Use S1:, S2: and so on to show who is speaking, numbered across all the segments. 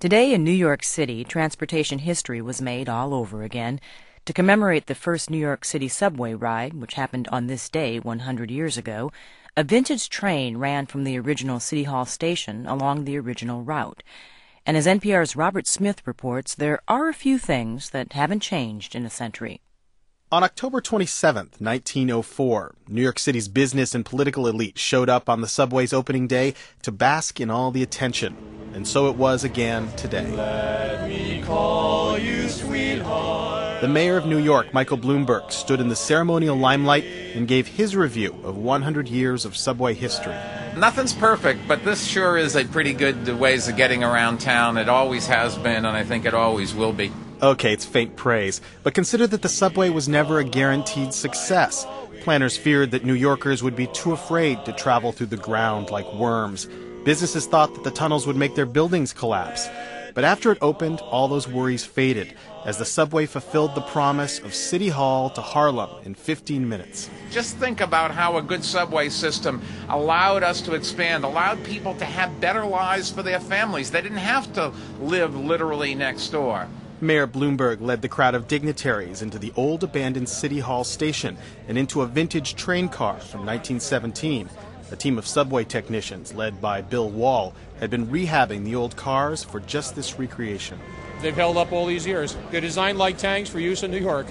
S1: Today in New York City, transportation history was made all over again. To commemorate the first New York City subway ride, which happened on this day 100 years ago, a vintage train ran from the original City Hall station along the original route. And as NPR's Robert Smith reports, there are a few things that haven't changed in a century.
S2: On October 27, 1904, New York City's business and political elite showed up on the subway's opening day to bask in all the attention. And so it was again today.
S3: Let me call you sweetheart.
S2: The mayor of New York, Michael Bloomberg, stood in the ceremonial limelight and gave his review of 100 years of subway history.
S4: Nothing's perfect, but this sure is a pretty good ways of getting around town. It always has been, and I think it always will be.
S2: Okay, it's faint praise, but consider that the subway was never a guaranteed success. Planners feared that New Yorkers would be too afraid to travel through the ground like worms. Businesses thought that the tunnels would make their buildings collapse. But after it opened, all those worries faded as the subway fulfilled the promise of City Hall to Harlem in 15 minutes.
S4: Just think about how a good subway system allowed us to expand, allowed people to have better lives for their families. They didn't have to live literally next door.
S2: Mayor Bloomberg led the crowd of dignitaries into the old abandoned City Hall station and into a vintage train car from 1917. A team of subway technicians, led by Bill Wall, had been rehabbing the old cars for just this recreation.
S5: They've held up all these years. They're designed like tanks for use in New York.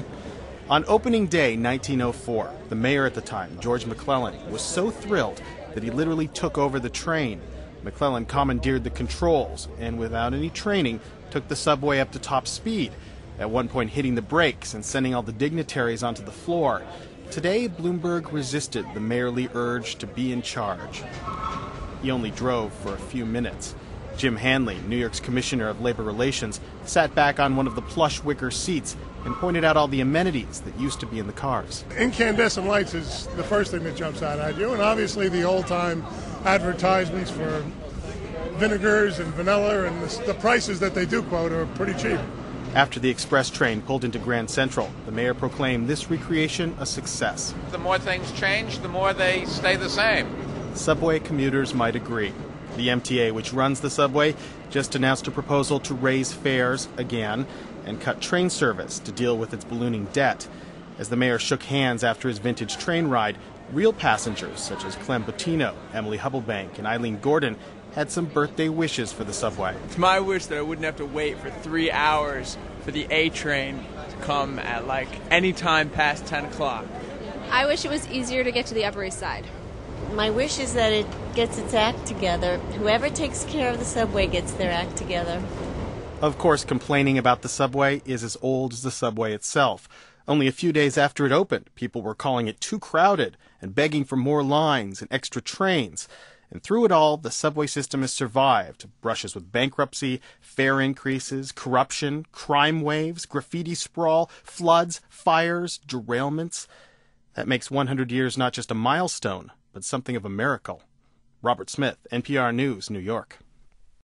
S2: On opening day 1904, the mayor at the time, George McClellan, was so thrilled that he literally took over the train. McClellan commandeered the controls and, without any training, took the subway up to top speed, at one point hitting the brakes and sending all the dignitaries onto the floor. Today, Bloomberg resisted the mayorly urge to be in charge. He only drove for a few minutes. Jim Hanley, New York's Commissioner of Labor Relations, sat back on one of the plush wicker seats and pointed out all the amenities that used to be in the cars.
S6: Incandescent lights is the first thing that jumps out at you, and obviously the old-time advertisements for vinegars and vanilla, and the prices that they do quote are pretty cheap.
S2: After the express train pulled into Grand Central, the mayor proclaimed this recreation a success.
S4: The more things change, the more they stay the same.
S2: Subway commuters might agree. The MTA, which runs the subway, just announced a proposal to raise fares again and cut train service to deal with its ballooning debt. As the mayor shook hands after his vintage train ride, real passengers such as Clem Bottino, Emily Hubblebank, and Eileen Gordon had some birthday wishes for the subway.
S7: It's my wish that I wouldn't have to wait for 3 hours for the A train to come at any time past 10 o'clock.
S8: I wish it was easier to get to the Upper East Side.
S9: My wish is that it gets its act together. Whoever takes care of the subway gets their act together.
S2: Of course, complaining about the subway is as old as the subway itself. Only a few days after it opened, people were calling it too crowded and begging for more lines and extra trains. And through it all, the subway system has survived brushes with bankruptcy, fare increases, corruption, crime waves, graffiti sprawl, floods, fires, derailments. That makes 100 years not just a milestone, but something of a miracle. Robert Smith, NPR News, New York.